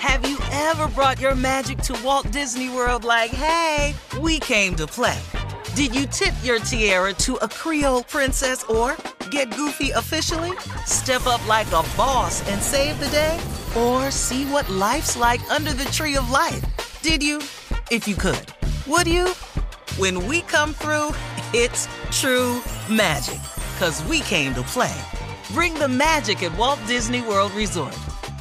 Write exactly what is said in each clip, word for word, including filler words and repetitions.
Have you ever brought your magic to Walt Disney World like, hey, we came to play? Did you tip your tiara to a Creole princess or get goofy officially? Step up like a boss and save the day? Or see what life's like under the tree of life? Did you? If you could. Would you? When we come through, it's true magic. 'Cause we came to play. Bring the magic at Walt Disney World Resort.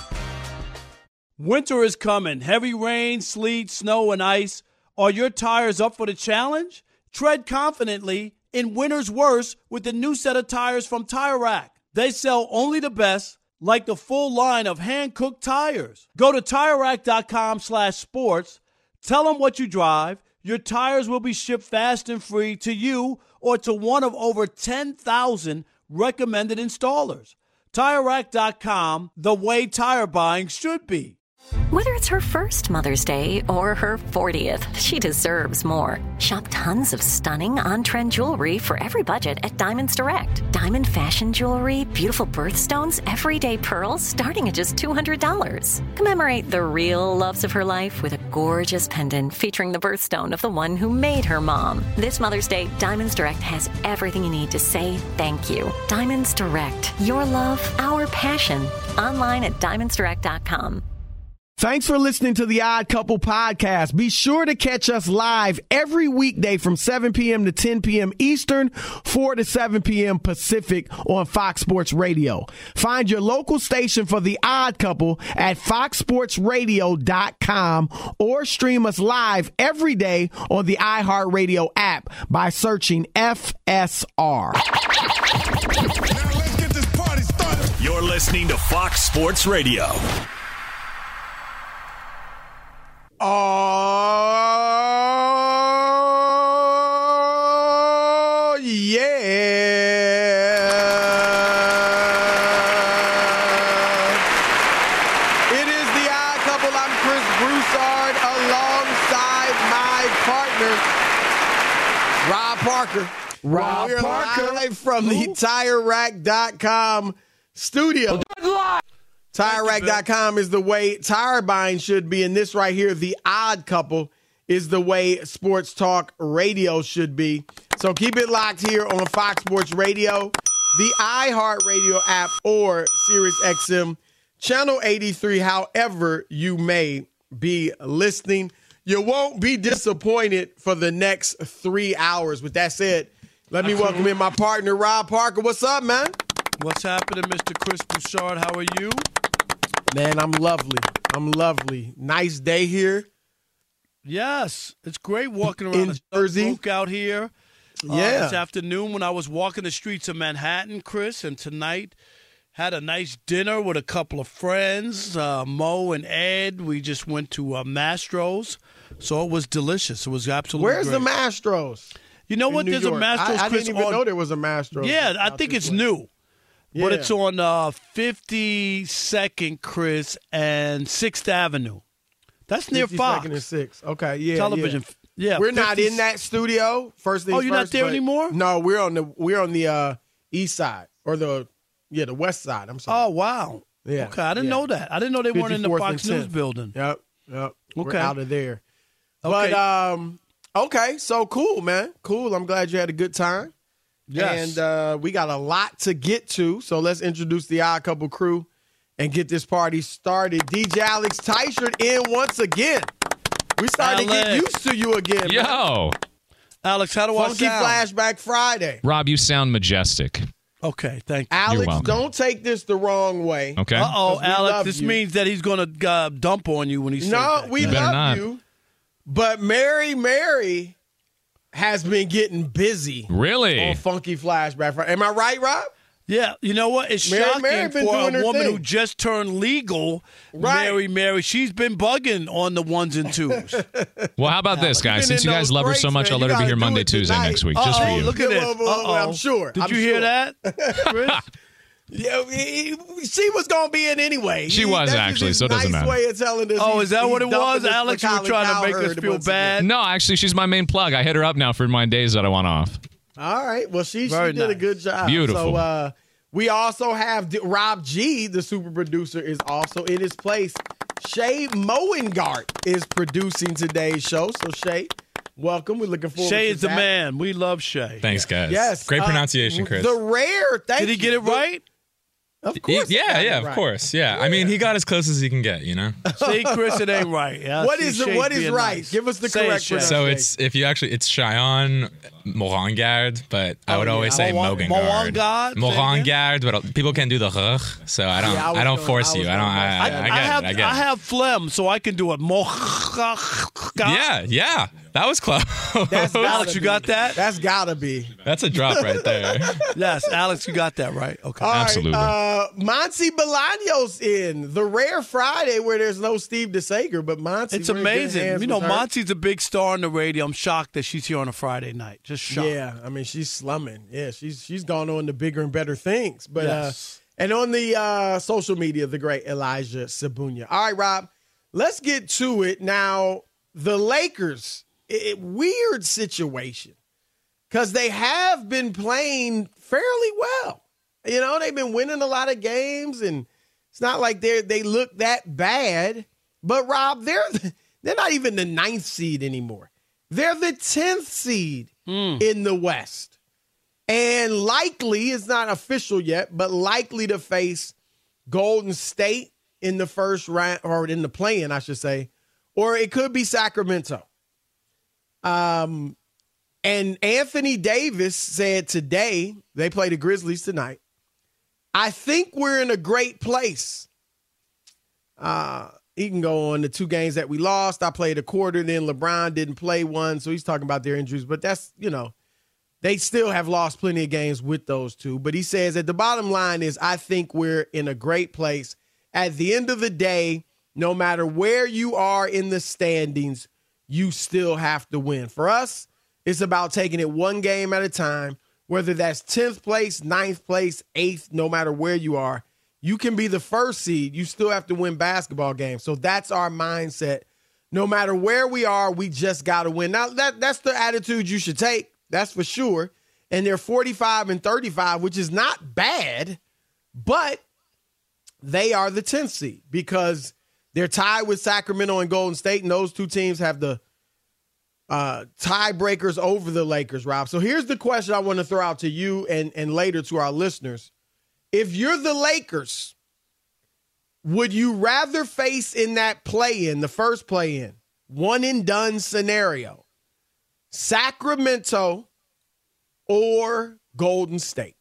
Winter is coming. Heavy rain, sleet, snow, and ice. Are your tires up for the challenge? Tread confidently in winter's worst with the new set of tires from Tire Rack. They sell only the best, like the full line of hand-cooked tires. Go to TireRack.com slash sports. Tell them what you drive. Your tires will be shipped fast and free to you or to one of over ten thousand recommended installers. Tire Rack dot com, the way tire buying should be. Whether it's her first Mother's Day or her fortieth, she deserves more. Shop tons of stunning on-trend jewelry for every budget at Diamonds Direct. Diamond fashion jewelry, beautiful birthstones, everyday pearls starting at just two hundred dollars. Commemorate the real loves of her life with a gorgeous pendant featuring the birthstone of the one who made her mom. This Mother's Day, Diamonds Direct has everything you need to say thank you. Diamonds Direct. Your love, our passion. Online at Diamonds Direct dot com. Thanks for listening to the Odd Couple podcast. Be sure to catch us live every weekday from seven p.m. to ten p.m. Eastern, four to seven p.m. Pacific on Fox Sports Radio. Find your local station for the Odd Couple at fox sports radio dot com or stream us live every day on the iHeartRadio app by searching F S R. Now let's get this party started. You're listening to Fox Sports Radio. Oh, yeah. It is the Odd Couple. I'm Chris Broussard alongside my partner, Rob Parker. Rob We're Parker. live from the Tire Rack dot com studio. Tire Rack dot com is the way tire buying should be, and this right here, The Odd Couple, is the way sports talk radio should be. So keep it locked here on Fox Sports Radio, the iHeartRadio app, or SiriusXM Channel eighty-three, however you may be listening. You won't be disappointed for the next three hours. With that said, let me welcome in my partner, Rob Parker. What's up, man? What's happening, Mister Chris Broussard? How are you? Man, I'm lovely. I'm lovely. Nice day here. Yes, it's great walking around In the Jersey. smoke out here. Uh, Yeah. this afternoon when I was walking the streets of Manhattan, Chris, and tonight had a nice dinner with a couple of friends, uh, Mo and Ed. We just went to uh, Mastro's, so it was delicious. It was absolutely Where's great. the Mastros? You know in what? New There's York? a Mastro's, I, I Chris, didn't even on, know there was a Mastros. Yeah, I out think this it's way. new. Yeah. But it's on uh, fifty-second, Chris, and sixth Avenue. That's near Fox. fifty-second and sixth. Okay, yeah. Television. Yeah, Yeah, we're not fifty in that studio. First things Oh, you're not first, there but- anymore? No, we're on the we're on the uh, east side or the yeah the west side. I'm sorry. Oh, wow. Yeah, Okay, I didn't yeah. know that. I didn't know they weren't in the fifty-fourth Fox and News tenth. building. Yep, yep. We're Okay. out of there. Okay. But um, okay, so cool, man. Cool. I'm glad you had a good time. Yes. And uh, we got a lot to get to, so let's introduce the Odd Couple crew and get this party started. D J Alex Teichert in once again. We starting to get Alex. used to you again. man. Yo, Alex, how do Funky I sound? Flashback Friday. Rob, you sound majestic. Okay, thank you. Alex, welcome. don't take this the wrong way. Okay. Uh-oh, 'Cause we Alex, love this you. means that he's going to uh, dump on you when he says No, that. we You better love not. you, but Mary Mary has been getting busy Really? on Funky Flashback Friday. Am I right, Rob? Yeah, you know what? It's Mary- shocking Mary been for doing a her woman thing. who just turned legal. Right. Mary, Mary, she's been bugging on the ones and twos. Well, how about this, guys? Been Since in you guys those love her breaks, so much, man. I'll You let her be gotta here do Monday, it Tuesday tonight. next week, just for Uh-oh, you. look at this. Well, well, well, Uh-oh. I'm sure. Did I'm you hear sure. that, Chris? Yeah, he- he- she was going to be in anyway. She He- was, that's actually, his so it doesn't nice matter. way of telling us Oh, he's- is that he's what it dumping was? us for Alex, you were Colin trying to make us Cowherd feel once again. bad? No, actually, she's my main plug. I hit her up now for my days that I want off. All right. Well, she, she Very did a nice. good job. Beautiful. So uh, we also have D- Rob G, the super producer, is also in his place. Shay Moengart is producing today's show. So, Shay, welcome. We're looking forward Shay to is the that. man. We love Shay. Thanks, guys. Yes. Great uh, pronunciation, Chris. The rare, thank Did he you. get it right? Of course. he Yeah, got yeah, it of right. course. Yeah. I mean, he got as close as he can get, you know? See, Chris, it ain't right. Yeah, What see, is the, Shay's what is being right? nice. Give us the Say it, correct Shay. pronunciation. So it's, if you actually, it's Cheyenne Morangard, but I would Oh, yeah. always say Mo- Mogengard. Morangard? Say Morangard, but people can do the rugh, so I don't, Yeah, I was I don't gonna- force I you. was I don't, gonna I, I, I, I get I have it. I get I it. have phlegm, so I can do it. Mo- Yeah, yeah. That was close. That's gotta Alex, you be. got that? That's gotta be. That's a drop right there. Yes, Alex, you got that right. Okay. All right, Absolutely. uh, Monty Bolaños in the rare Friday where there's no Steve DeSager, but Monty. It's we're in good amazing. hands You know, with her. Monty's a big star on the radio. I'm shocked that she's here on a Friday night. Just shocked. Yeah, I mean she's slumming. Yeah, she's she's gone on to bigger and better things. But Yes. uh, and on the uh, social media, the great Elijah Sabunya. All right, Rob, let's get to it now. The Lakers, it, weird situation because they have been playing fairly well. You know, they've been winning a lot of games, and it's not like they they look that bad. But Rob, they're they're not even the ninth seed anymore. They're the tenth seed in the West. And likely, it's not official yet, but likely to face Golden State in the first round, or in the play-in, I should say, or it could be Sacramento. Um, and Anthony Davis said today, they play the Grizzlies tonight, I think we're in a great place. Uh, he can go on the two games that we lost. I played a quarter, then LeBron didn't play one, so he's talking about their injuries. But that's, you know, they still have lost plenty of games with those two. But he says that the bottom line is I think we're in a great place. At the end of the day, no matter where you are in the standings, you still have to win. For us, it's about taking it one game at a time, whether that's tenth place, ninth place, eighth, no matter where you are. You can be the first seed. You still have to win basketball games. So that's our mindset. No matter where we are, we just got to win. Now, that that's the attitude you should take. That's for sure. And they're forty-five and thirty-five, which is not bad, but they are the tenth seed because they're tied with Sacramento and Golden State, and those two teams have the uh, tiebreakers over the Lakers, Rob. So here's the question I want to throw out to you and, and later to our listeners. If you're the Lakers, would you rather face in that play-in, the first play-in, one-and-done scenario, Sacramento or Golden State?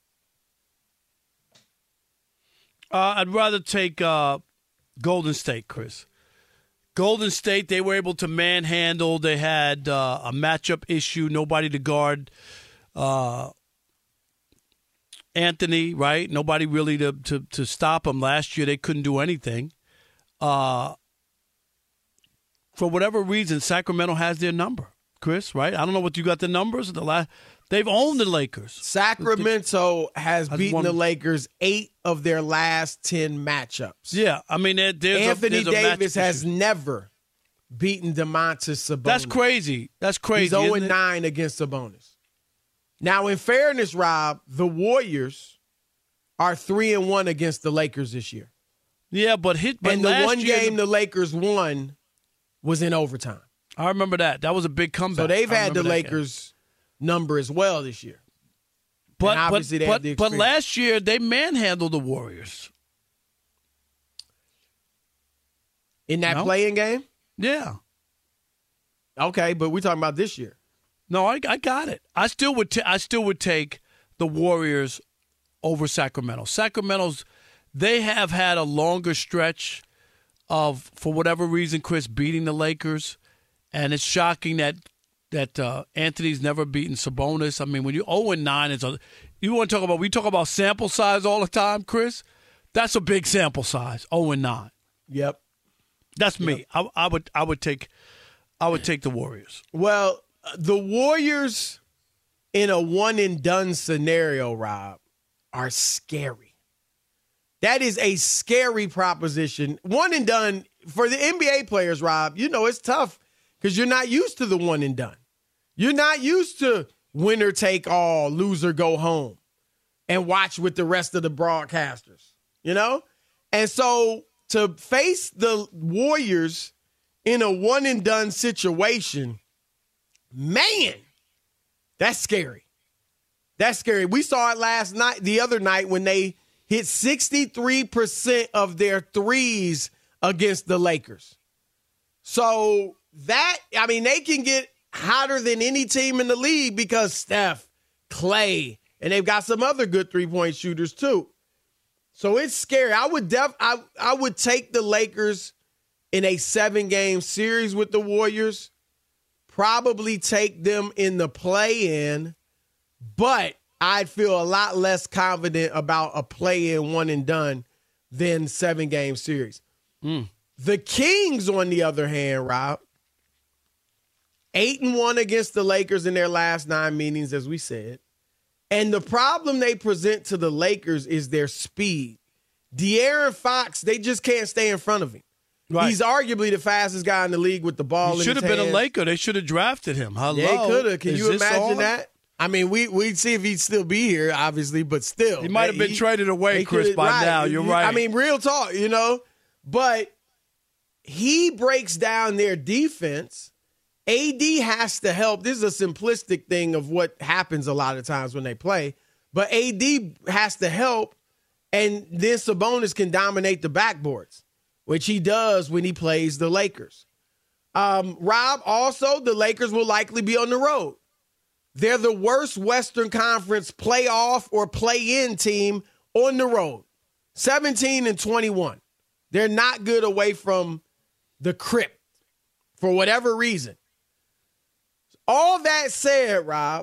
Uh, I'd rather take uh, Golden State, Chris. Golden State, they were able to manhandle. They had uh, a matchup issue, nobody to guard uh, Anthony, right? Nobody really to, to, to stop him. Last year, they couldn't do anything. Uh, for whatever reason, Sacramento has their number, Chris, right? I don't know what you got the numbers. The last, they've owned the Lakers. Sacramento has Has beaten won- the Lakers eight of their last ten matchups. Yeah, I mean, there, there's Anthony a, there's a Davis matchup has issue. never beaten DeMontis Sabonis. That's crazy. That's crazy. He's oh isn't and it? nine against Sabonis. Now, in fairness, Rob, the Warriors are three and one against the Lakers this year. Yeah, but hit. But And the last one year, game the Lakers won was in overtime. I remember that. That was a big comeback. So they've I had the remember that game. Lakers number as well this year. But And obviously but they have but, the but experience. last year they manhandled the Warriors. In that No? playing game? Yeah. Okay, but we're talking about this year. No, I, I got it. I still would. T- I still would take the Warriors over Sacramento. Sacramento's. They have had a longer stretch of, for whatever reason, Chris, beating the Lakers, and it's shocking that that uh, Anthony's never beaten Sabonis. I mean, when you oh and nine is a, you want to talk about we talk about sample size all the time, Chris. That's a big sample size. oh and nine. Yep. That's me. I, I would. I would take. I would take the Warriors. Well, the Warriors in a one and done scenario, Rob, are scary. That is a scary proposition. One and done for the N B A players, Rob, you know, it's tough because you're not used to the one and done. You're not used to winner take all, loser go home and watch with the rest of the broadcasters, you know? And so to face the Warriors in a one-and-done situation, man, that's scary. That's scary. We saw it last night, the other night, when they hit sixty-three percent of their threes against the Lakers. So that, I mean, they can get hotter than any team in the league because Steph, Clay, and they've got some other good three-point shooters too. So it's scary. I would def I, I would take the Lakers in a seven-game series with the Warriors, probably take them in the play-in, but I'd feel a lot less confident about a play-in one-and-done than seven-game series. Mm. The Kings, on the other hand, Rob, eight and one against the Lakers in their last nine meetings, as we said. And the problem they present to the Lakers is their speed. De'Aaron Fox, they just can't stay in front of him. Right. He's arguably the fastest guy in the league with the ball in his hands. Should have been a Laker. They should have drafted him. Hello. Yeah, they could have. Can is you imagine on? that? I mean, we, we'd see if he'd still be here, obviously, but still. He might have been he, traded away, Chris, by right. now. You're right. I mean, real talk, you know. But he breaks down their defense. A D has to help. This is a simplistic thing of what happens a lot of times when they play. But A D has to help, and then Sabonis can dominate the backboards, which he does when he plays the Lakers. Um, Rob, also, the Lakers will likely be on the road. They're the worst Western Conference playoff or play-in team on the road, seventeen and twenty-one. They're not good away from the crypt for whatever reason. All that said, Rob,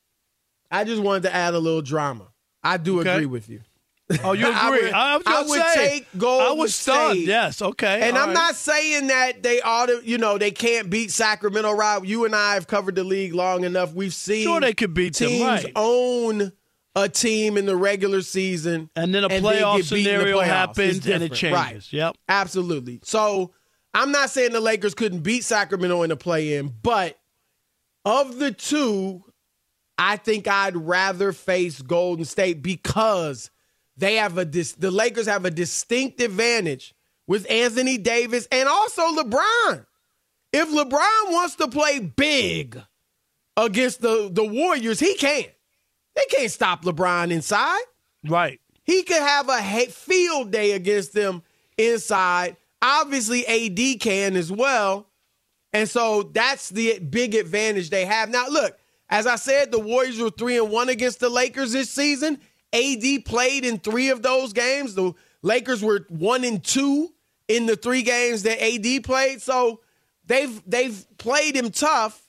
I just wanted to add a little drama. I do okay. agree with you. Oh, you agree? I would, I, was I would say, take Golden I was stunned. State. Yes, okay. And all I'm right. not saying that they ought to, you know, they can't beat Sacramento, Rob. You and I have covered the league long enough. We've seen sure they could beat teams them, right. own a team in the regular season. And then a and playoff then scenario the happens and it changes. Right. Yep. Absolutely. So I'm not saying the Lakers couldn't beat Sacramento in the play-in, but of the two, I think I'd rather face Golden State because they have a dis- the Lakers have a distinct advantage with Anthony Davis and also LeBron. If LeBron wants to play big against the, the Warriors, he can. They can't stop LeBron inside. Right. He could have a field day against them inside. Obviously, A D can as well. And so that's the big advantage they have. Now, look, as I said, the Warriors were three and one against the Lakers this season. A D played in three of those games. The Lakers were one and two in the three games that A D played. So they've they've played him tough,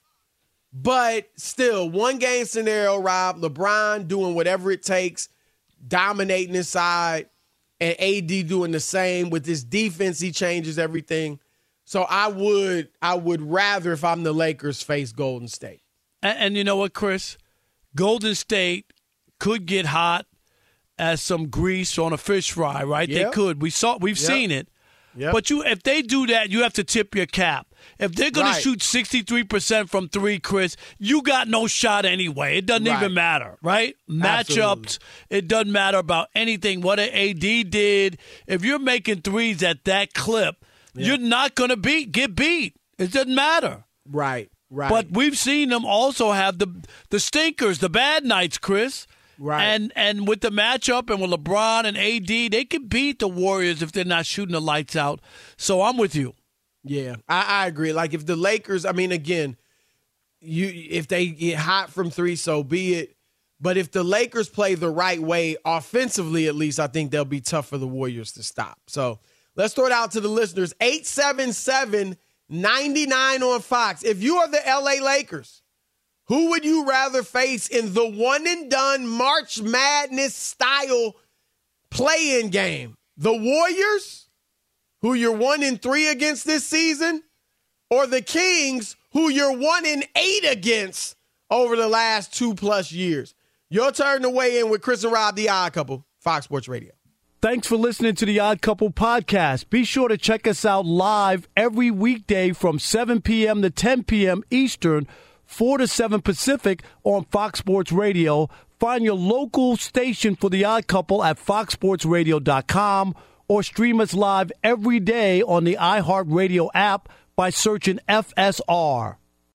but still, one game scenario, Rob, LeBron doing whatever it takes, dominating inside, and A D doing the same. With his defense, he changes everything. So I would I would rather, if I'm the Lakers, face Golden State. And, and you know what, Chris? Golden State could get hot as some grease on a fish fry, right? Yep. They could. We saw, we've yep. seen it. Yep. But you, if they do that, you have to tip your cap. If they're going right. to shoot sixty-three percent from three, Chris, you got no shot anyway. It doesn't right. even matter, right? Absolutely. Matchups, it doesn't matter about anything. What an A D did. If you're making threes at that clip, yeah. you're not going to beat get beat. It doesn't matter. Right, right. But we've seen them also have the the stinkers, the bad nights, Chris. Right. And and with the matchup and with LeBron and A D, they can beat the Warriors if they're not shooting the lights out. So I'm with you. Yeah, I, I agree. Like if the Lakers, I mean, again, you if they get hot from three, so be it. But if the Lakers play the right way, offensively at least, I think they'll be tough for the Warriors to stop. So let's throw it out to the listeners. eight seven seven, nine nine on Fox. If you are the L A Lakers, who would you rather face in the one-and-done March Madness style play-in game? The Warriors, who you're one and three against this season, or the Kings, who you're one and eight against over the last two-plus years? Your turn to weigh in with Chris and Rob, the Odd Couple, Fox Sports Radio. Thanks for listening to the Odd Couple podcast. Be sure to check us out live every weekday from seven p.m. to ten p.m. Eastern, four to seven Pacific on Fox Sports Radio. Find your local station for the Odd Couple at fox sports radio dot com or stream us live every day on the iHeartRadio app by searching F S R.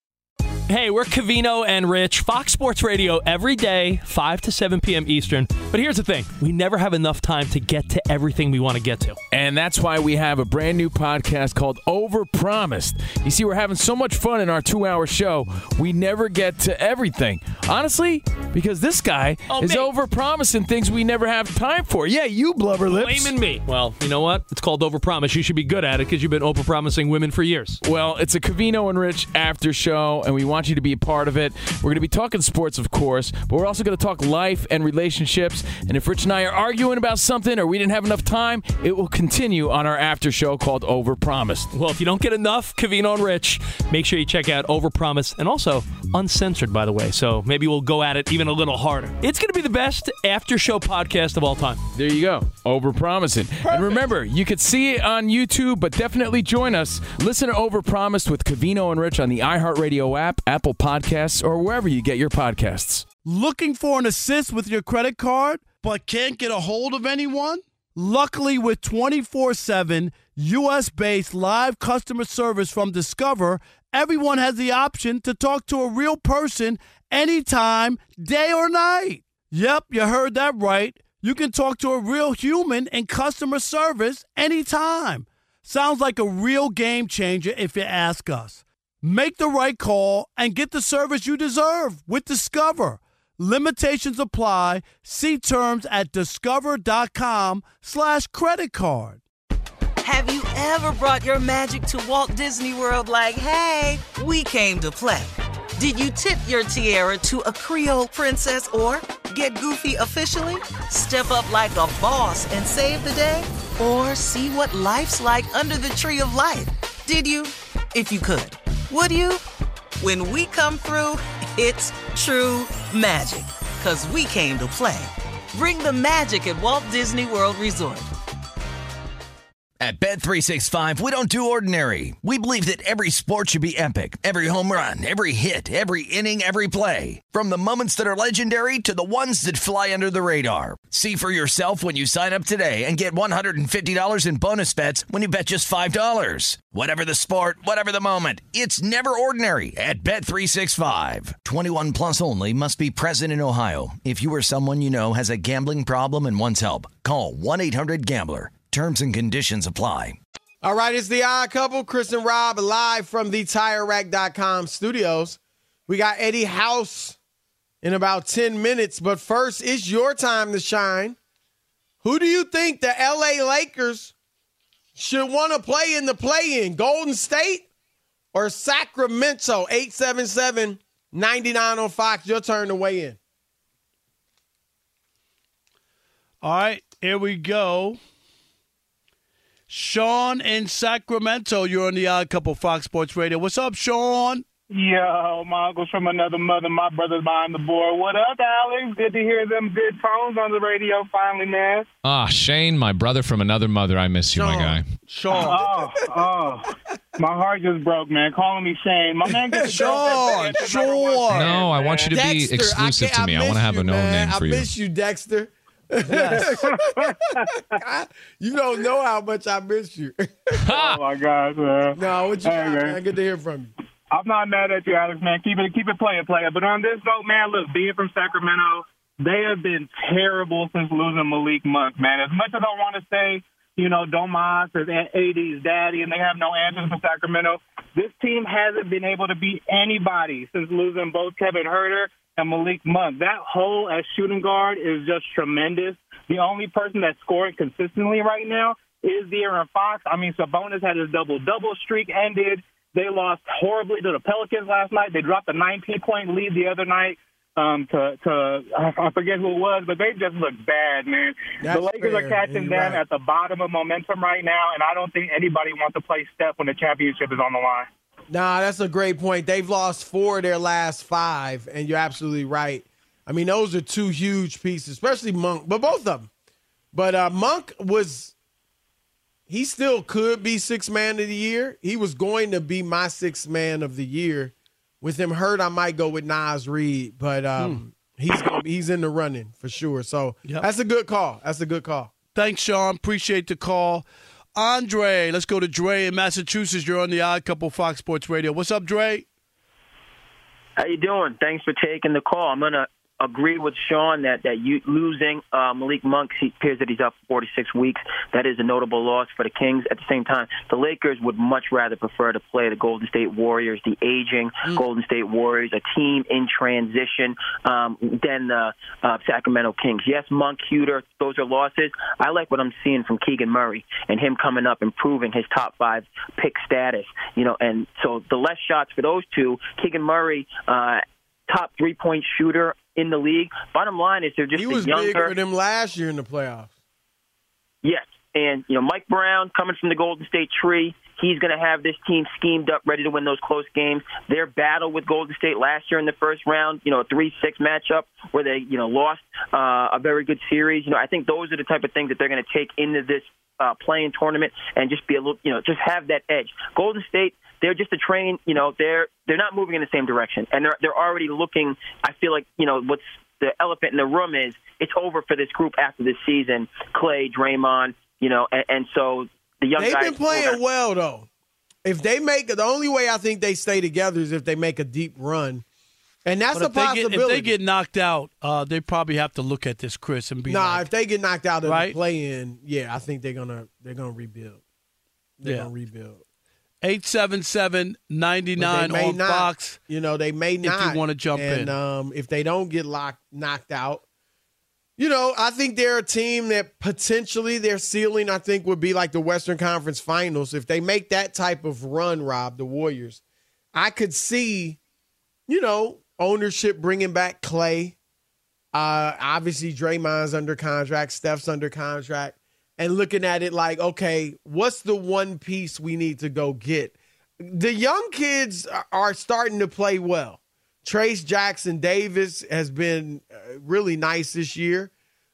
Hey, we're Covino and Rich, Fox Sports Radio every day, five to seven p.m. Eastern. But here's the thing. We never have enough time to get to everything we want to get to. And that's why we have a brand new podcast called Overpromised. You see, we're having so much fun in our two-hour show, we never get to everything. Honestly, because this guy oh, is me. overpromising things we never have time for. Yeah, you blubber lips. Blaming me. Well, you know what? It's called Overpromise. You should be good at it because you've been overpromising women for years. Well, it's a Covino and Rich after show, and we want you to be a part of it. We're going to be talking sports, of course, but we're also going to talk life and relationships. And if Rich and I are arguing about something or we didn't have enough time, it will continue on our after show called Overpromised. Well, if you don't get enough Covino and Rich, make sure you check out Overpromise, and also uncensored, by the way. So maybe we'll go at it even a little harder. It's going to be the best after show podcast of all time. There you go. Overpromising. Perfect. And remember, you could see it on YouTube, but definitely join us. Listen to Overpromised with Covino and Rich on the iHeartRadio app, Apple Podcasts, or wherever you get your podcasts. Looking for an assist with your credit card, but can't get a hold of anyone? Luckily, with twenty-four seven U S-based live customer service from Discover, everyone has the option to talk to a real person anytime, day or night. Yep, you heard that right. You can talk to a real human in customer service anytime. Sounds like a real game changer if you ask us. Make the right call and get the service you deserve with Discover. Limitations apply. See terms at discover.com slash credit card. Have you ever brought your magic to Walt Disney World like, hey, we came to play? Did you tip your tiara to a Creole princess or get goofy officially? Step up like a boss and save the day? Or see what life's like under the tree of life? Did you? If you could. Would you? When we come through, it's true magic. 'Cause we came to play. Bring the magic at Walt Disney World Resort. At Bet three sixty-five, we don't do ordinary. We believe that every sport should be epic. Every home run, every hit, every inning, every play. From the moments that are legendary to the ones that fly under the radar. See for yourself when you sign up today and get one hundred fifty dollars in bonus bets when you bet just five dollars. Whatever the sport, whatever the moment, it's never ordinary at Bet three sixty-five. twenty-one plus only. Must be present in Ohio. If you or someone you know has a gambling problem and wants help, call one eight hundred gambler. Terms and conditions apply. All right, it's the Odd Couple. Chris and Rob live from the Tire Rack dot com studios. We got Eddie House in about ten minutes, but first, it's your time to shine. Who do you think the L A Lakers should want to play in the play-in? Golden State or Sacramento? eight seven seven, nine nine on Fox. Your turn to weigh in. All right, here we go. Sean in Sacramento, you're on the Odd Couple Fox Sports Radio. What's up, Sean? Yo, my uncle's from another mother. My brother's behind the board. What up, Alex? Good to hear them good tones on the radio finally, man. Ah, Shane, my brother from another mother. I miss you, Sean. my guy. Sean. Oh, oh. My heart just broke, man. Calling me Shane. My man gets Sean, Sean. No, I want you to be Dexter, exclusive I to me. I, I want to have you, a known man. name for I you. I miss you, Dexter. Yes. You don't know how much I miss you. Oh, my God, man. No, what you Hey, got, man. man? Good to hear from you. I'm not mad at you, Alex, man. Keep it, keep it player, player. But on this note, man, look, being from Sacramento, they have been terrible since losing Malik Monk, man. As much as I want to say, you know, Domas is A D's daddy and they have no answers for Sacramento, this team hasn't been able to beat anybody since losing both Kevin Huerter and Malik Monk. That hole as shooting guard is just tremendous. The only person that's scoring consistently right now is De'Aaron Fox. I mean, Sabonis had his double-double streak ended. They lost horribly to the Pelicans last night. They dropped a nineteen-point lead the other night um, to, to I forget who it was, but they just look bad, man. That's the Lakers fair. are catching You're them right. at the bottom of momentum right now, and I don't think anybody wants to play Steph when the championship is on the line. Nah, that's a great point. They've lost four of their last five, and you're absolutely right. I mean, those are two huge pieces, especially Monk, but both of them. But uh, Monk was – he still could be sixth man of the year. He was going to be my sixth man of the year. With him hurt, I might go with Naz Reid, but um, hmm. he's gonna be, he's in the running for sure. So yep. That's a good call. That's a good call. Thanks, Sean. Appreciate the call. Andre, let's go to Dre in Massachusetts. You're on the Odd Couple Fox Sports Radio. What's up, Dre? How you doing? Thanks for taking the call. I'm gonna agree with Sean that that you losing uh, Malik Monk. He appears that he's out for forty-six weeks. That is a notable loss for the Kings. At the same time, the Lakers would much rather prefer to play the Golden State Warriors, the aging mm. Golden State Warriors, a team in transition, um, than the uh, Sacramento Kings. Yes, Monk, Huter, those are losses. I like what I'm seeing from Keegan Murray and him coming up, improving his top five pick status. You know, and so the less shots for those two. Keegan Murray, uh, top three-point shooter in the league. Bottom line is they're just he was a younger. bigger than him last year in the playoffs. Yes, and you know Mike Brown coming from the Golden State tree. He's going to have this team schemed up, ready to win those close games. Their battle with Golden State last year in the first round, you know, a three six matchup where they, you know, lost uh, a very good series. You know, I think those are the type of things that they're going to take into this uh, playing tournament and just be a little, you know, just have that edge. Golden State, they're just a train, you know, they're they're not moving in the same direction. And they're they're already looking, I feel like, you know, what's the elephant in the room is it's over for this group after this season. Clay, Draymond, you know, and, and so the young They've guys. They've been playing gonna, well, though. If they make the only way I think they stay together is if they make a deep run. And that's a if they possibility. Get, if they get knocked out, uh, they probably have to look at this, Chris, and be nah, like, if they get knocked out of right? the play-in, yeah, I think they're gonna they're gonna rebuild. They're yeah. gonna rebuild. eight seven seven, nine nine on not, Fox. You know, they may not. If you want to jump and, in. Um, if they don't get locked, knocked out, you know, I think they're a team that potentially their ceiling, I think, would be like the Western Conference Finals. If they make that type of run, Rob, the Warriors, I could see, you know, ownership bringing back Clay. Uh, obviously, Draymond's under contract. Steph's under contract. And looking at it like, okay, what's the one piece we need to go get? The young kids are starting to play well. Trace Jackson Davis has been really nice this year.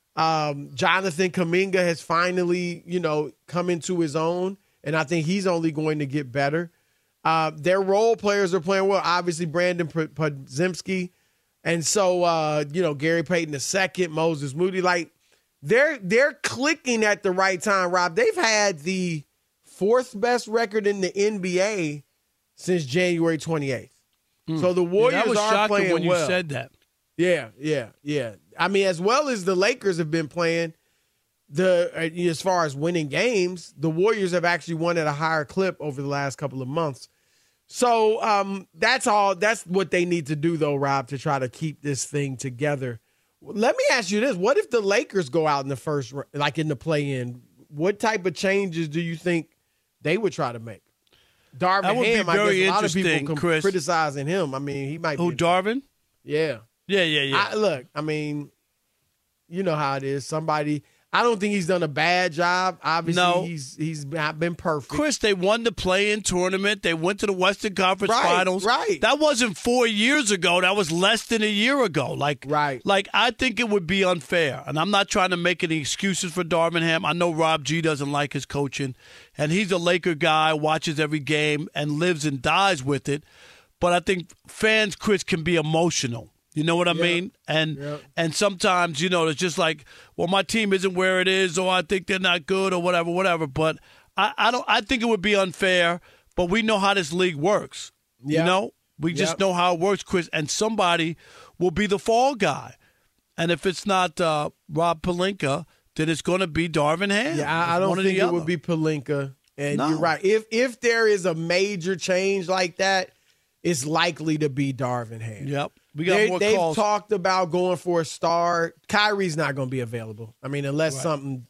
Um, Jonathan Kuminga has finally, you know, come into his own, and I think he's only going to get better. Uh, their role players are playing well. Obviously, Brandon Podziemski, and so uh, you know Gary Payton the second, Moses Moody. Like they're they're clicking at the right time. Rob, they've had the fourth best record in the N B A since January twenty-eighth. Mm. So the Warriors yeah, that was are shocking playing when you well. said that. Yeah, yeah, yeah. I mean, as well as the Lakers have been playing, the as far as winning games, the Warriors have actually won at a higher clip over the last couple of months. So um, that's all. That's what they need to do, though, Rob, to try to keep this thing together. Let me ask you this: what if the Lakers go out in the first, like in the play-in? What type of changes do you think they would try to make? Darvin that would Ham, be very I guess a lot of people interesting, Chris. criticizing him. I mean, he might Who, be Darvin? Yeah. Yeah, yeah, yeah. I, look, I mean, you know how it is. Somebody, I don't think he's done a bad job. Obviously, no. he's he's not been perfect. Chris, they won the play-in tournament. They went to the Western Conference right, Finals. Right. That wasn't four years ago. That was less than a year ago. Like, right. Like, I think it would be unfair. And I'm not trying to make any excuses for Darvin Ham. I know Rob G doesn't like his coaching. And he's a Laker guy, watches every game, and lives and dies with it. But I think fans, Chris, can be emotional. You know what I yep. mean? And yep. and sometimes, you know, it's just like, well, my team isn't where it is, or I think they're not good, or whatever, whatever. But I, I don't. I think it would be unfair. But we know how this league works. Yep. You know, we just yep. know how it works, Chris. And somebody will be the fall guy. And if it's not uh, Rob Pelinka, then it's going to be Darvin Ham. Yeah, I, I don't think it other. would be Pelinka. And no. you're right. If if there is a major change like that, it's likely to be Darvin Ham. Yep. We got they, more they've calls. talked about going for a star. Kyrie's not going to be available. I mean, unless right. something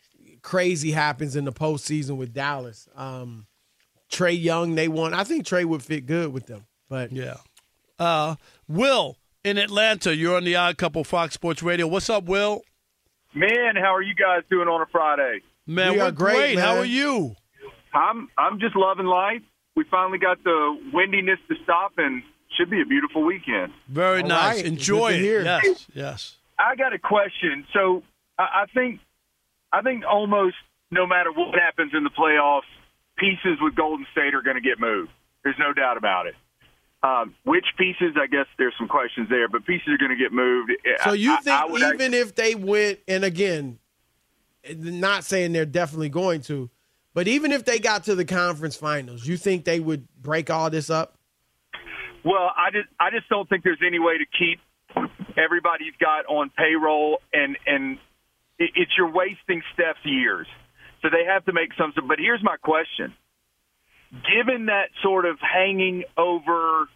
crazy happens in the postseason with Dallas. Um, Trae Young, they want. I think Trae would fit good with them. But yeah. Uh, Will in Atlanta, you're on the Odd Couple Fox Sports Radio. What's up, Will? Man, how are you guys doing on a Friday? Man, we we're are great. great. Man. How are you? I'm I'm just loving life. We finally got the windiness to stop, and should be a beautiful weekend. Very All nice. right. Enjoy it. Hear. Yes, yes. I got a question. So I, I think I think almost no matter what happens in the playoffs, pieces with Golden State are going to get moved. There's no doubt about it. Um, which pieces? I guess there's some questions there, but pieces are going to get moved. So you I, think I, I even actually, if they went, and again, not saying they're definitely going to, but even if they got to the conference finals, you think they would break all this up? Well, I just I just don't think there's any way to keep everybody you've got on payroll, and and it, it's you're wasting Steph's years. So they have to make some. But here's my question: given that sort of hanging over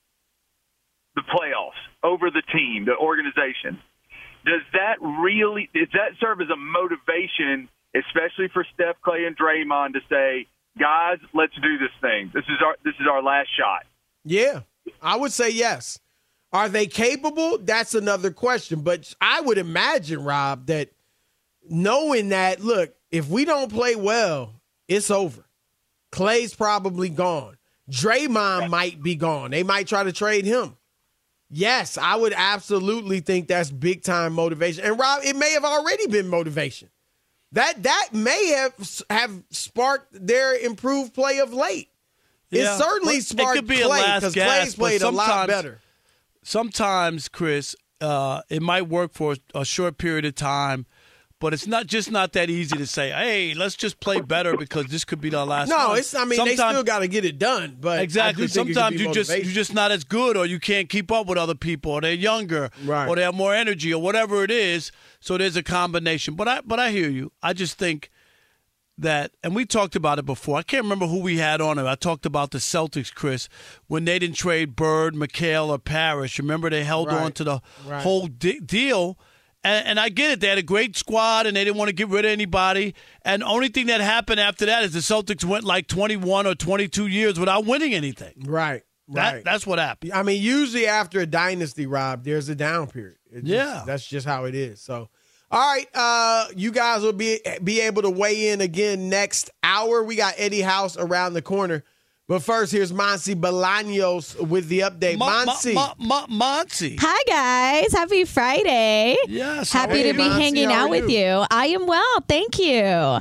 the playoffs, over the team, the organization, does that really does that serve as a motivation, especially for Steph, Clay, and Draymond, to say, guys, let's do this thing. This is our this is our last shot. Yeah, I would say yes. Are they capable? That's another question. But I would imagine, Rob, that knowing that, look, if we don't play well, it's over. Clay's probably gone. Draymond might be gone. They might try to trade him. Yes, I would absolutely think that's big-time motivation. And, Rob, it may have already been motivation. That that may have have sparked their improved play of late. Yeah, it certainly sparked it could be Clay, a last because gasp, Clay's played a lot better. Sometimes, Chris, uh, it might work for a short period of time, but it's not just not that easy to say, hey, let's just play better because this could be the last No, one. it's. I mean, sometimes, they still got to get it done. But exactly. I do think Sometimes it you could be just motivation. you're just not as good, or you can't keep up with other people, or they're younger, Right. or they have more energy, or whatever it is. So there's a combination. But I but I hear you. I just think that, and we talked about it before. I can't remember who we had on it. I talked about the Celtics, Chris, when they didn't trade Bird, McHale, or Parrish. Remember, they held Right. on to the Right. whole de- deal. And, and I get it. They had a great squad, and they didn't want to get rid of anybody. And the only thing that happened after that is the Celtics went like twenty-one or twenty-two years without winning anything. Right. That, Right. That's what happened. I mean, usually after a dynasty, Rob, there's a down period. It just- Yeah. That's just how it is. So, all right, uh, you guys will be be able to weigh in again next hour. We got Eddie House around the corner. But first, here's Monsi Bolaños with the update. Ma- Monsi. Ma- Ma- Ma- Monsi. Hi, guys. Happy Friday. Yes. how Happy are to you? be Monsi, hanging how out are with you? you. I am well. Thank you.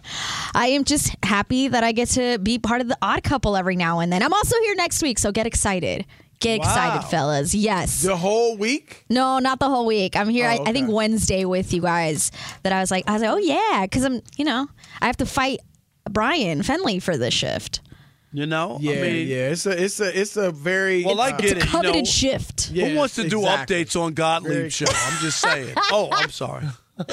I am just happy that I get to be part of the Odd Couple every now and then. I'm also here next week, so get excited. Get Wow. excited, fellas. Yes. The whole week? No, not the whole week. I'm here, Oh, I, I think, okay. Wednesday with you guys. That I was like, I was like, oh, yeah, because I'm, you know, I have to fight Brian Fenley for this shift. You know? Yeah, I mean, yeah. It's a, it's a, it's a very. Well, I uh, get it. You Coveted know, shift. Yeah, who wants to do exactly. updates on Gottlieb Very show? I'm just saying. Oh, I'm sorry.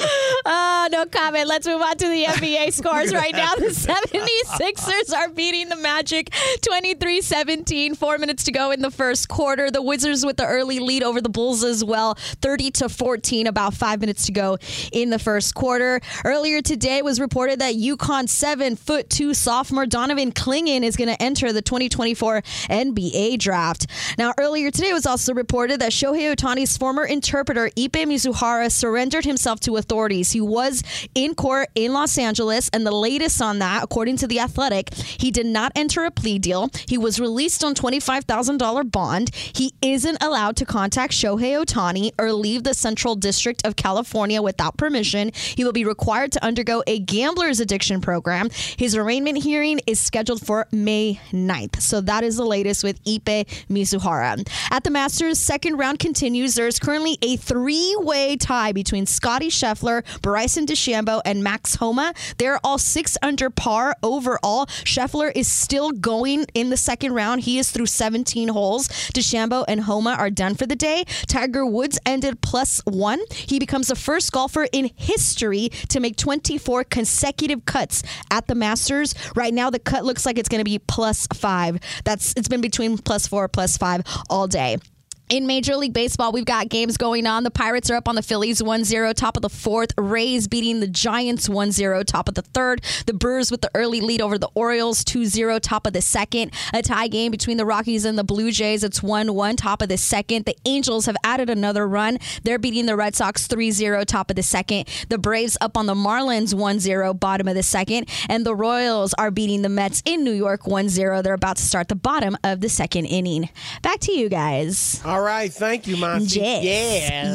Oh, no comment. Let's move on to the N B A scores right now. The seventy-sixers are beating the Magic twenty-three seventeen. Four minutes to go in the first quarter. The Wizards with the early lead over the Bulls as well. thirty to fourteen, about five minutes to go in the first quarter. Earlier today it was reported that UConn seven foot two sophomore Donovan Clingan is going to enter the twenty twenty-four N B A draft. Now, earlier today it was also reported that Shohei Ohtani's former interpreter Ipe Mizuhara surrendered himself to authorities. He was in court in Los Angeles, and the latest on that, according to The Athletic, he did not enter a plea deal. He was released on twenty-five thousand dollars bond. He isn't allowed to contact Shohei Ohtani or leave the Central District of California without permission. He will be required to undergo a gambler's addiction program. His arraignment hearing is scheduled for May ninth. So that is the latest with Ipe Mizuhara. At the Masters, second round continues. There is currently a three-way tie between Scotty Scheffler, Bryson DeChambeau, and Max Homa. They're all six under par overall. Scheffler is still going in the second round. He is through seventeen holes. DeChambeau and Homa are done for the day. Tiger Woods ended plus one. He becomes the first golfer in history to make twenty-four consecutive cuts at the Masters. Right now, the cut looks like it's going to be plus five. That's It's been between plus four, plus five all day. In Major League Baseball, we've got games going on. The Pirates are up on the Phillies one zero, top of the fourth. Rays beating the Giants one zero, top of the third. The Brewers with the early lead over the Orioles two zero, top of the second. A tie game between the Rockies and the Blue Jays. It's one one, top of the second. The Angels have added another run. They're beating the Red Sox three zero, top of the second. The Braves up on the Marlins one zero, bottom of the second. And the Royals are beating the Mets in New York one zero. They're about to start the bottom of the second inning. Back to you guys. All right, thank you, Monsi. Yes.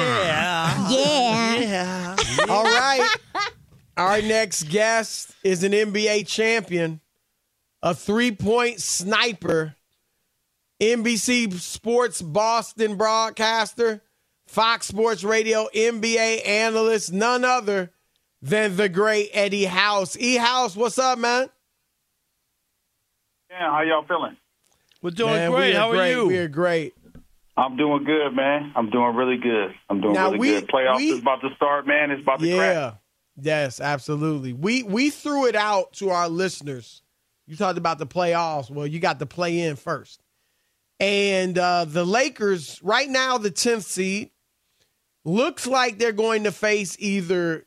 Yeah. Yeah. Yeah. Yeah. All right. Our next guest is an N B A champion, a three-point sniper, N B C Sports Boston broadcaster, Fox Sports Radio N B A analyst, none other than the great Eddie House. E House, what's up, man? Yeah, how y'all feeling? We're doing Man, great. we are How are great. you? We are great. I'm doing good, man. I'm doing really good. I'm doing Now, really we- good. Playoffs we- is about to start, man. It's about to Yeah. crack. Yes, absolutely. We we threw it out to our listeners. You talked about the playoffs. Well, you got the play in first. And uh, the Lakers, right now, the tenth seed, looks like they're going to face either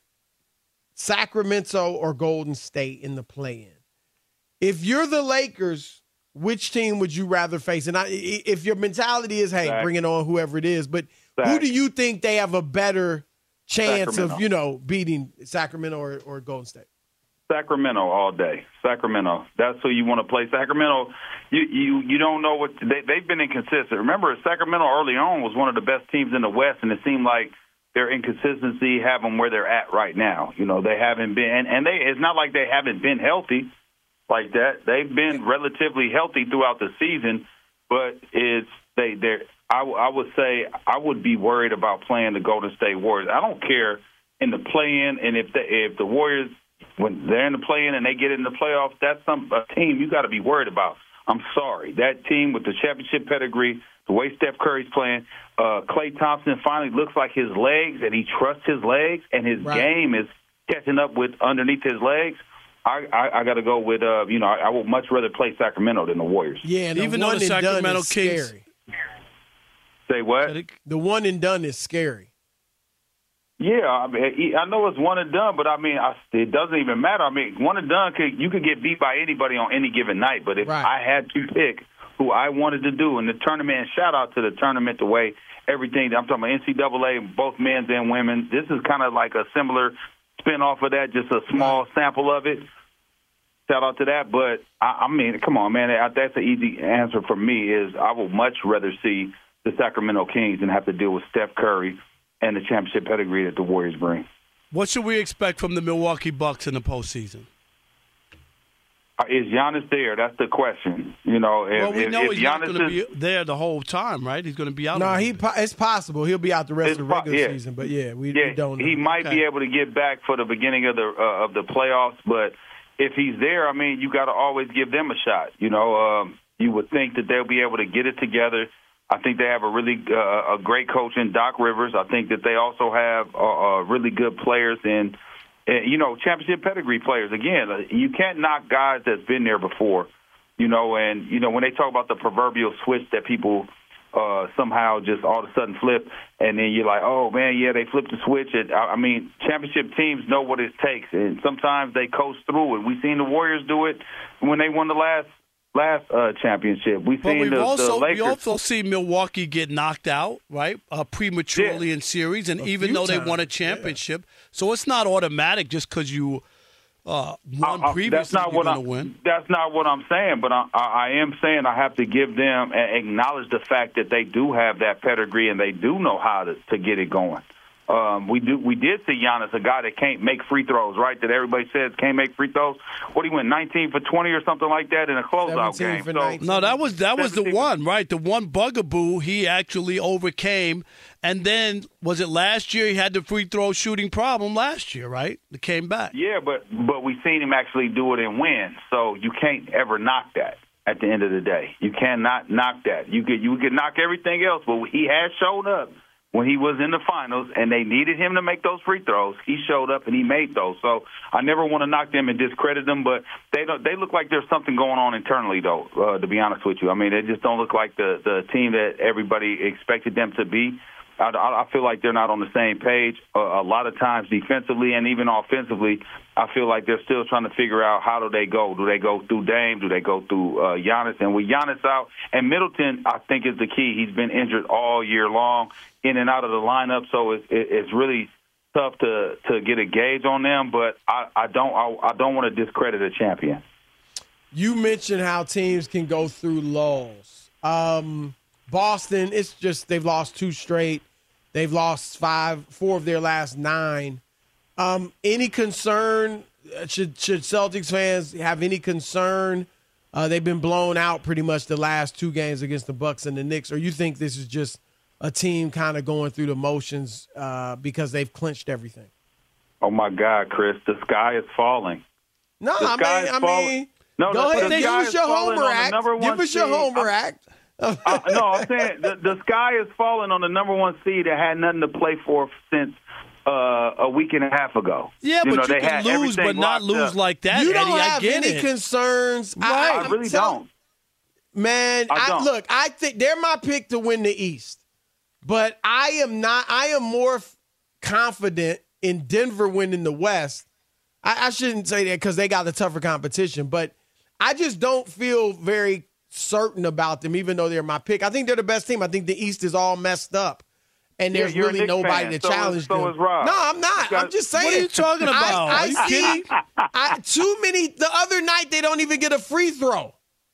Sacramento or Golden State in the play-in. If you're the Lakers, which team would you rather face? And I, if your mentality is, hey, Sac. bring it on whoever it is, but who Sac. do you think they have a better chance Sacramento. of, you know, beating Sacramento or, or Golden State? Sacramento all day. Sacramento. That's who you want to play. Sacramento, you you, you don't know what they, they've been inconsistent. Remember, Sacramento early on was one of the best teams in the West, and it seemed like their inconsistency have them where they're at right now. You know, they haven't been, and, and they it's not like they haven't been healthy like that. They've been relatively healthy throughout the season, but it's they they're. I, I would say I would be worried about playing the Golden State Warriors. I don't care in the play-in, and if the if the Warriors, when they're in the play-in and they get in the playoffs, that's some a team you got to be worried about. I'm sorry, that team with the championship pedigree, the way Steph Curry's playing, uh, Klay Thompson finally looks like his legs, and he trusts his legs, and his Right. game is catching up with underneath his legs. I, I, I got to go with, uh, you know, I, I would much rather play Sacramento than the Warriors. Yeah, and Even the though one the and done Sacramento is Kings- scary. Say what? The one and done is scary. Yeah, I mean, I know it's one and done, but I mean, I, it doesn't even matter. I mean, one and done, could, you could get beat by anybody on any given night. But if Right. I had to pick who I wanted to do in the tournament, and shout out to the tournament, the way everything, I'm talking about N C double A, both men's and women. This is kind of like a similar spin-off of that, just a small sample of it. Shout out to that. But, I, I mean, come on, man, that's an easy answer for me is I would much rather see the Sacramento Kings than have to deal with Steph Curry and the championship pedigree that the Warriors bring. What should we expect from the Milwaukee Bucks in the postseason? Uh, Is Giannis there? That's the question. You know, if, Well, we if, know if he's not Giannis going to is, be there the whole time, right? He's going to be out. No, a he little po- it's possible he'll be out the rest It's of the regular po- yeah. season, but yeah, we, yeah, we don't know. he might Okay. be able to get back for the beginning of the uh, of the playoffs. But if he's there, I mean, you got to always give them a shot. You know, um, you would think that they'll be able to get it together. I think they have a really uh, a great coach in Doc Rivers. I think that they also have uh, uh, really good players in, uh, you know, championship pedigree players. Again, uh, you can't knock guys that's been there before, you know. And you know when they talk about the proverbial switch that people uh, somehow just all of a sudden flip, and then you're like, oh man, yeah, they flipped the switch. And I, I mean, championship teams know what it takes, and sometimes they coast through it. We've seen the Warriors do it when they won the last. Last uh, championship, we've But seen we've the, also the Lakers. we also see Milwaukee get knocked out, right, uh, prematurely in series, and A even few though they times, won a championship, so it's not automatic just because you uh, won I- I- previously that's not you're what going I'm, to win. That's not what I'm saying, but I, I I am saying I have to give them and acknowledge the fact that they do have that pedigree and they do know how to, to get it going. Um, we do. We did see Giannis, a guy that can't make free throws, right? That everybody says can't make free throws. What he went nineteen for twenty or something like that in a closeout game. So No, that was that was the one, right? The one bugaboo he actually overcame, and then was it last year? He had the free throw shooting problem last year, right? It came back. yeah, but but we seen him actually do it and win. So you can't ever knock that. At the end of the day, you cannot knock that. You could you could knock everything else, but he has showed up. When he was in the finals and they needed him to make those free throws, he showed up and he made those. So I never want to knock them and discredit them, but they don't. They look like there's something going on internally, though. Uh, to be honest with you, I mean, they just don't look like the the team that everybody expected them to be. I, I feel like they're not on the same page uh, a lot of times defensively and even offensively. I feel like they're still trying to figure out how do they go. Do they go through Dame? Do they go through uh, Giannis? And with Giannis out, and Middleton, I think is the key. He's been injured all year long, in and out of the lineup, so it's, it's really tough to, to get a gauge on them. But I, I don't I, I don't want to discredit a champion. You mentioned how teams can go through lulls. Um, Boston, it's just they've lost two straight. They've lost five, four of their last nine. Um, any concern? Should should Celtics fans have any concern? Uh, they've been blown out pretty much the last two games against the Bucks and the Knicks. Or you think this is just a team kind of going through the motions uh, because they've clinched everything? Oh my God, Chris, the sky is falling. No, the I sky mean, is I falling. mean, no, go the, ahead, the give sky us is your falling Homer on the act. number one Give us your seed. Homer I- act. uh, no, I'm saying the, the sky is falling on the number one seed that had nothing to play for since uh, a week and a half ago. Yeah, you but know, you they can had lose, everything but not locked lose up. like that, You Eddie. don't I have get any it. concerns. I, I, really tell- don't. Man, I I don't. look, I think they're my pick to win the East. But I am not, I am more f- confident in Denver winning the West. I, I shouldn't say that because they got the tougher competition, but I just don't feel very certain about them, even though they're my pick. I think they're the best team. I think the East is all messed up. And Yeah, there's you're a really Knicks nobody fan. to So is- challenge so them. is Rob. No, I'm not. Because- I'm just saying. What are you talking about? I, I Are you see kidding? I, too many. The other night, they don't even get a free throw.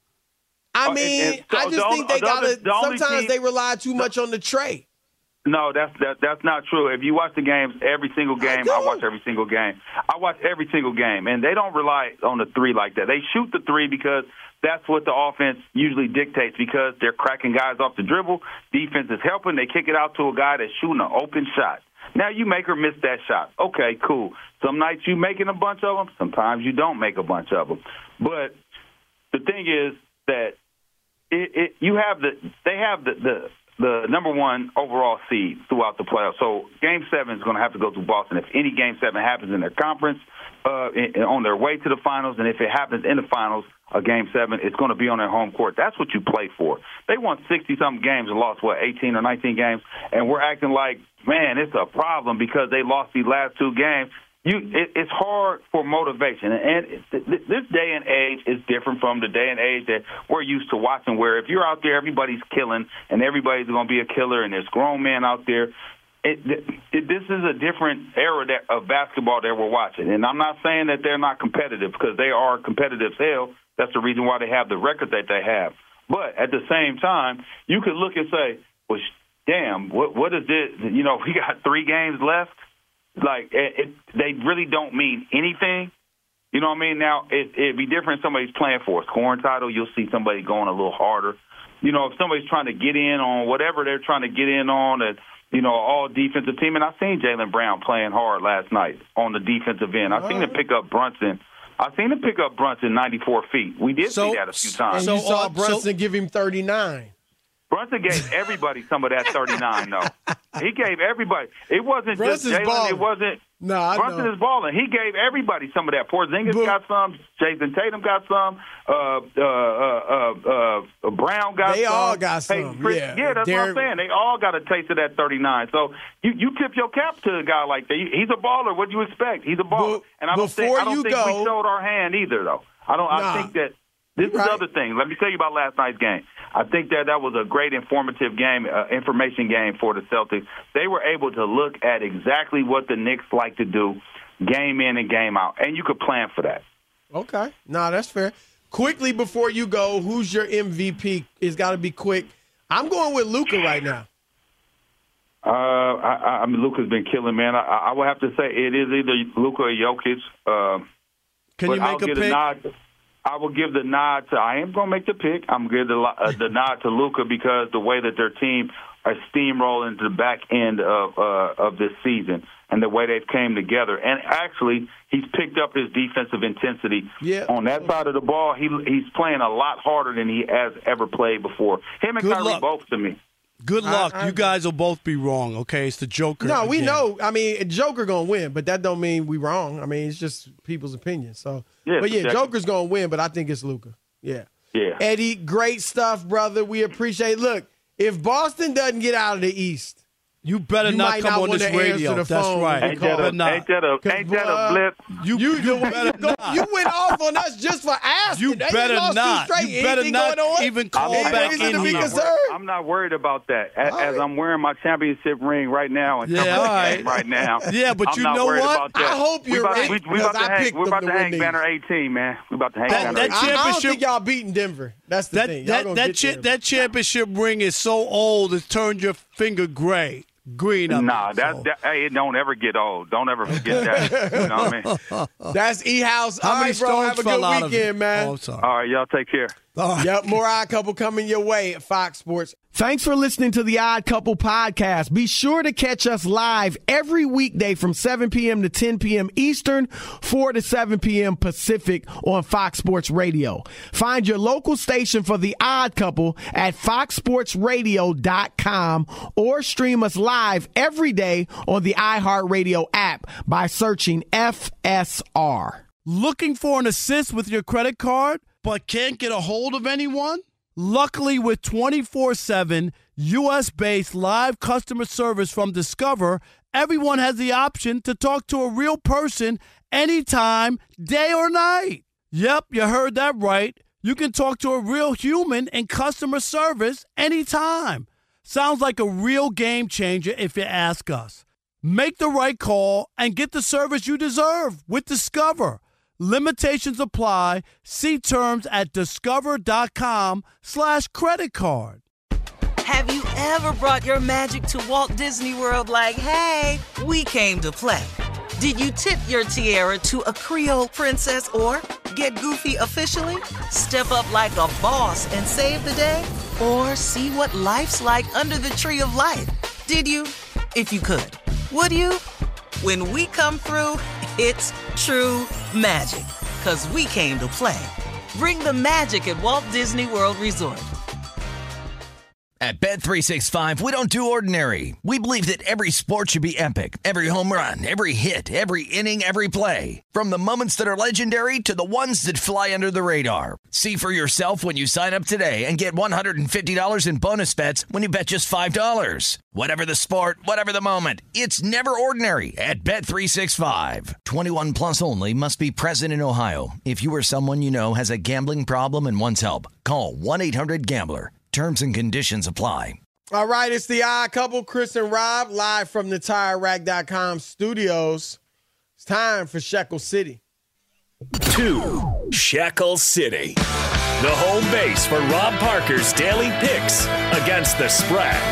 I Oh, mean, and- and so I just the think only- they the other- gotta. the only Sometimes team- they rely too much on the tray. No, that's that, that's not true. If you watch the games, every single game, I, I watch every single game. I watch every single game, and they don't rely on the three like that. They shoot the three because that's what the offense usually dictates because they're cracking guys off the dribble. Defense is helping. They kick it out to a guy that's shooting an open shot. Now you make or miss that shot. Okay, cool. Some nights you making a bunch of them. Sometimes you don't make a bunch of them. But the thing is that it, it you have the they have the, the the number one overall seed throughout the playoffs. So Game Seven is going to have to go through Boston. If any Game Seven happens in their conference, uh, in, on their way to the finals, and if it happens in the finals, a Game Seven, it's going to be on their home court. That's what you play for. They won sixty-something games and lost, what, eighteen or nineteen games, and we're acting like, man, it's a problem because they lost these last two games. You, it, it's hard for motivation, and th- th- this day and age is different from the day and age that we're used to watching. Where if you're out there, everybody's killing, and everybody's going to be a killer, and there's grown men out there. It, it, this is a different era that, of basketball that we're watching, and I'm not saying that they're not competitive because they are competitive as hell. That's the reason why they have the record that they have. But at the same time, you could look and say, "Well, damn, what what is this? You know, we got three games left." Like, it, it, they really don't mean anything. You know what I mean? Now, it, it'd be different if somebody's playing for a scoring title. You'll see somebody going a little harder. You know, if somebody's trying to get in on whatever they're trying to get in on, and, you know, all defensive team. And I seen Jaylen Brown playing hard last night on the defensive end. I seen him pick up Brunson. I seen him pick up Brunson ninety-four feet. We did So- see that a few times. And you saw Brunson give him thirty-nine. Brunson gave everybody some of that thirty-nine, though. He gave everybody. It wasn't Brunson's just Jalen. balling. It wasn't. No, I Brunson know. is balling. He gave everybody some of that. Porzingis got some. Jason Tatum got some. Uh, uh, uh, uh, uh, Brown got They some. all got Hey, some, Chris- yeah. yeah, that's Derek- what I'm saying. They all got a taste of that thirty-nine. So you, you tip your cap to a guy like that. He's a baller. What do you expect? He's a baller. But and I don't think, before I don't you think go- we showed our hand either, though. I don't. Nah. I think that. This is Right. the other thing. Let me tell you about last night's game. I think that that was a great informative game, uh, information game for the Celtics. They were able to look at exactly what the Knicks like to do, game in and game out, and you could plan for that. Okay. No, that's fair. Quickly before you go, who's your M V P? It's got to be quick. I'm going with Luka right now. Uh, I, I mean, Luka's been killing, man. I, I would have to say it is either Luka or Jokic. Uh, Can but you make I'll a give pick? The nod, I will give the nod to. I am going to make the pick. I'm going to give the, uh, the nod to Luka because the way that their team are steamrolling to the back end of uh, of this season and the way they've came together. And actually, he's picked up his defensive intensity Yeah. on that side of the ball. He he's playing a lot harder than he has ever played before. Him and Good Kyrie luck. both to me. Good I- luck. I- you guys will both be wrong, okay? It's the Joker. No, we again. know. I mean, Joker gonna win, but that don't mean we wrong. I mean, it's just people's opinion. So, Yeah, but yeah, exactly. Joker's gonna win, but I think it's Luka. Yeah. Yeah. Eddie, great stuff, brother. We appreciate. Look, if Boston doesn't get out of the East, You better You not might come not on wanna this answer radio. the That's phone right. when Ain't call. that, Better a, not. ain't that a ain't that a uh, blip? You, you, you the way better you, go, not. you went off on us just for asking. You They better lost two not. straight. You better Anything not going on? even call Any back reason in to be here. concerned? I'm not worried about that. As, All as right. I'm wearing my championship ring right now and Yeah, covering all the right. game right now. Yeah, but I'm you not know worried what? About that. I hope we you're about, right, We, we about because to I hang. picked We're them about to to win hang the banner East. eighteen, man. We about to hang That- banner that eighteen. I, I don't championship- think y'all beating Denver. That's the That thing. Y'all that gonna that, get cha- them. that championship ring is so old it's turned your finger gray, green. I Nah, mean, that, so. that hey, it don't ever get old. Don't ever forget that. You know what I mean? That's E House. How All many right, bro. stones Have a fell good out of it? weekend, man. Oh, I'm sorry. All right, y'all take care. Yep, more Odd Couple coming your way at Fox Sports. Thanks for listening to the Odd Couple podcast. Be sure to catch us live every weekday from seven p.m. to ten p.m. Eastern, four to seven p.m. Pacific on Fox Sports Radio. Find your local station for the Odd Couple at fox sports radio dot com or stream us live every day on the iHeartRadio app by searching F S R. Looking for an assist with your credit card but can't get a hold of anyone? Luckily, with twenty-four seven U S-based live customer service from Discover, everyone has the option to talk to a real person anytime, day or night. Yep, you heard that right. You can talk to a real human in customer service anytime. Sounds like a real game changer if you ask us. Make the right call and get the service you deserve with Discover. Limitations apply. See terms at discover.com slash credit card. Have you ever brought your magic to Walt Disney World like, hey, we came to play? Did you tip your tiara to a Creole princess or get goofy officially? Step up like a boss and save the day? Or see what life's like under the tree of life? Did you? If you could. Would you? When we come through, it's true magic. 'Cause we came to play. Bring the magic at Walt Disney World Resort. At Bet three sixty-five, we don't do ordinary. We believe that every sport should be epic. Every home run, every hit, every inning, every play. From the moments that are legendary to the ones that fly under the radar. See for yourself when you sign up today and get one hundred fifty dollars in bonus bets when you bet just five dollars. Whatever the sport, whatever the moment, it's never ordinary at Bet three sixty-five. twenty-one plus only. Must be present in Ohio. If you or someone you know has a gambling problem and wants help, call one eight hundred gambler. Terms and conditions apply. All right, it's the Odd Couple, Chris and Rob, live from the Tire Rack dot com studios. It's time for Shekel City. Two, Shekel City. The home base for Rob Parker's daily picks against the spread.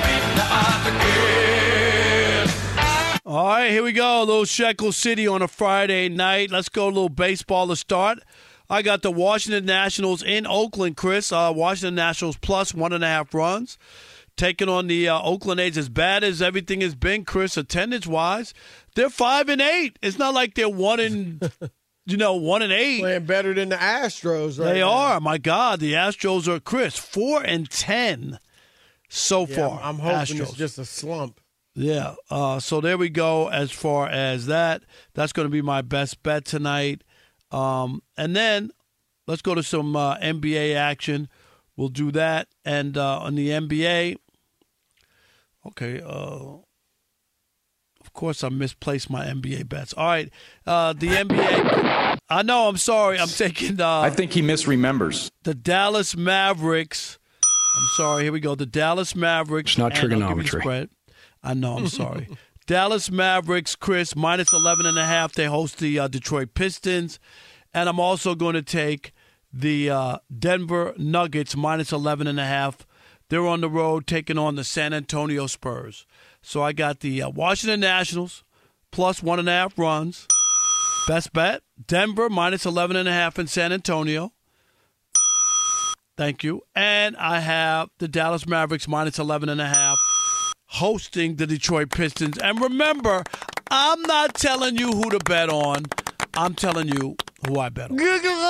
All right, here we go. A little Shekel City on a Friday night. Let's go a little baseball to start. I got the Washington Nationals in Oakland, Chris. Uh, Washington Nationals plus one and a half runs. Taking on the uh, Oakland A's. As bad as everything has been, Chris, attendance-wise, they're five and eight. It's not like they're one and, you know, one and eight. Playing better than the Astros, right? They now. are. My God, the Astros are, Chris, four and ten so yeah, far. I'm hoping Astros. it's just a slump. Yeah. Uh, so there we go. As far as that, that's going to be my best bet tonight. Um, and then let's go to some uh, N B A action. We'll do that. And uh, on the N B A, okay, uh, of course I misplaced my N B A bets. All right, uh, the N B A, I know, I'm sorry. I'm taking uh, I think he misremembers. The Dallas Mavericks. I'm sorry. Here we go. The Dallas Mavericks. It's not trigonometry. Spread. I know. I'm sorry. Dallas Mavericks, Chris, minus eleven and a half. They host the uh, Detroit Pistons. And I'm also going to take the uh, Denver Nuggets, minus eleven and a half. They're on the road taking on the San Antonio Spurs. So I got the uh, Washington Nationals, plus one and a half runs. Best bet, Denver, minus eleven and a half in San Antonio. Thank you. And I have the Dallas Mavericks, minus eleven and a half. Hosting the Detroit Pistons. And remember, I'm not telling you who to bet on. I'm telling you who I bet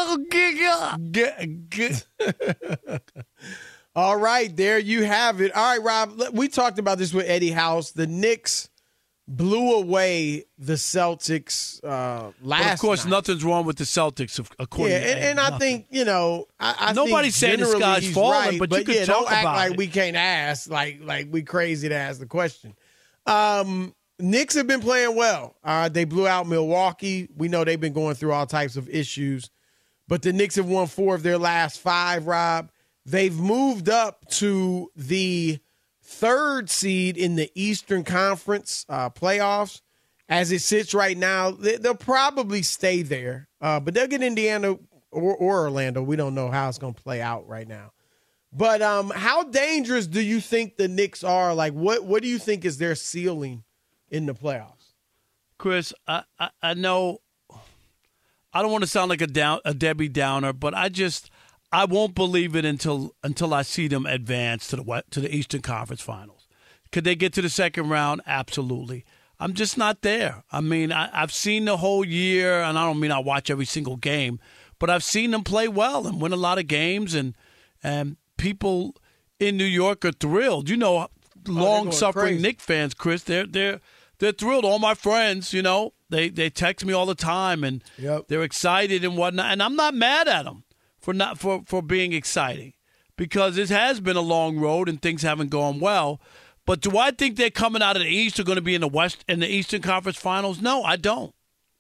on. All right, there you have it. All right, Rob, we talked about this with Eddie House. The Knicks blew away the Celtics uh, last But of course, night. nothing's wrong with the Celtics, according yeah, to and, and I think, you know, I, I Nobody's think saying the generally sky's he's falling, right, but but you could yeah, talk don't act about like it. we can't ask, like like we crazy to ask the question. Um, Knicks have been playing well. Uh, they blew out Milwaukee. We know they've been going through all types of issues, but the Knicks have won four of their last five, Rob. They've moved up to the third seed in the Eastern Conference uh, playoffs. As it sits right now, they, they'll probably stay there, uh, but they'll get Indiana or, or Orlando. We don't know how it's going to play out right now. But um, how dangerous do you think the Knicks are? Like, what what do you think is their ceiling in the playoffs? Chris, I, I, I know I don't want to sound like a down a Debbie Downer, but I just I won't believe it until until I see them advance to the West, to the Eastern Conference Finals. Could they get to the second round? Absolutely. I'm just not there. I mean, I, I've seen the whole year, and I don't mean I watch every single game, but I've seen them play well and win a lot of games, and and people in New York are thrilled. You know, long-suffering Knicks fans, Chris, they're they're they're thrilled. All my friends, you know, they they text me all the time, and yep. they're excited and whatnot, and I'm not mad at them for not for, for being exciting, because it has been a long road and things haven't gone well. But do I think they're coming out of the East are going to be in the West in the Eastern Conference Finals? No, I don't.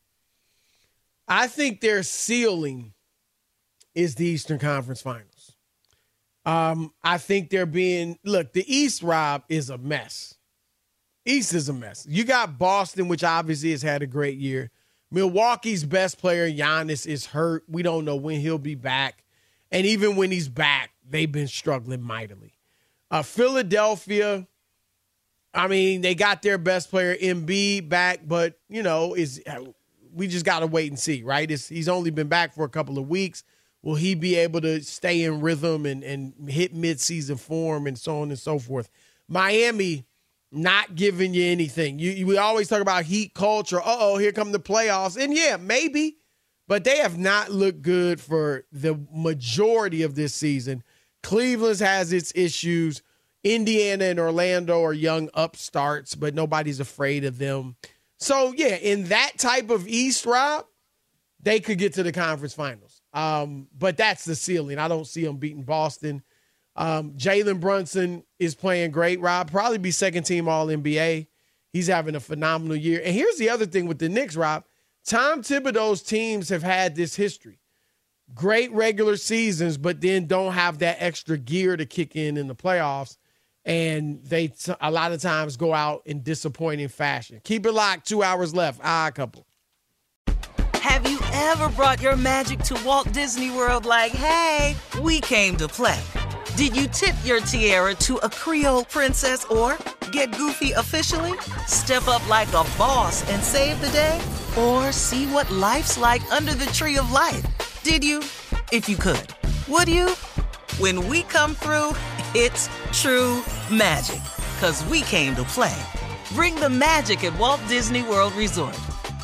I think their ceiling is the Eastern Conference Finals. Um, I think they're being – look, the East, Rob, is a mess. East is a mess. You got Boston, which obviously has had a great year. Milwaukee's best player, Giannis, is hurt. We don't know when he'll be back. And even when he's back, they've been struggling mightily. Uh, Philadelphia – I mean, they got their best player, Embiid, back, but, you know, is we just got to wait and see, right? It's, he's only been back for a couple of weeks. Will he be able to stay in rhythm and, and hit midseason form and so on and so forth? Miami not giving you anything. You, you we always talk about heat culture. Uh-oh, here come the playoffs. And, yeah, maybe, but they have not looked good for the majority of this season. Cleveland has its issues. Indiana and Orlando are young upstarts, but nobody's afraid of them. So, yeah, in that type of East, Rob, they could get to the conference finals. Um, but that's the ceiling. I don't see them beating Boston. Um, Jalen Brunson is playing great, Rob. Probably be second team All N B A. He's having a phenomenal year. And here's the other thing with the Knicks, Rob. Tom Thibodeau's teams have had this history. Great regular seasons, but then don't have that extra gear to kick in in the playoffs. And they t- a lot of times go out in disappointing fashion. Keep it locked. Two hours left. Ah, couple. Have you ever brought your magic to Walt Disney World like, hey, we came to play? Did you tip your tiara to a Creole princess or get goofy officially? Step up like a boss and save the day? Or see what life's like under the tree of life? Did you? If you could. Would you? When we come through, it's true magic, because we came to play. Bring the magic at Walt Disney World Resort.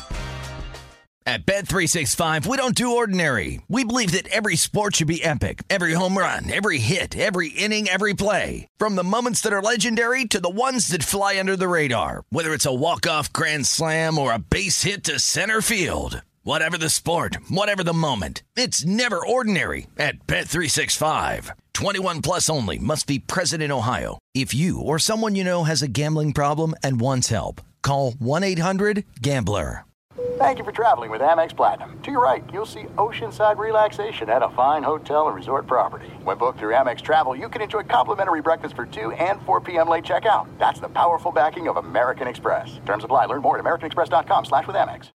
At Bet three sixty-five, we don't do ordinary. We believe that every sport should be epic. Every home run, every hit, every inning, every play. From the moments that are legendary to the ones that fly under the radar. Whether it's a walk-off grand slam or a base hit to center field. Whatever the sport, whatever the moment, it's never ordinary at Bet three sixty-five. twenty-one plus only. Must be present in Ohio. If you or someone you know has a gambling problem and wants help, call one eight hundred gambler. Thank you for traveling with Amex Platinum. To your right, you'll see oceanside relaxation at a fine hotel and resort property. When booked through Amex Travel, you can enjoy complimentary breakfast for two and four p.m. late checkout. That's the powerful backing of American Express. Terms apply. Learn more at americanexpress.com slash with Amex.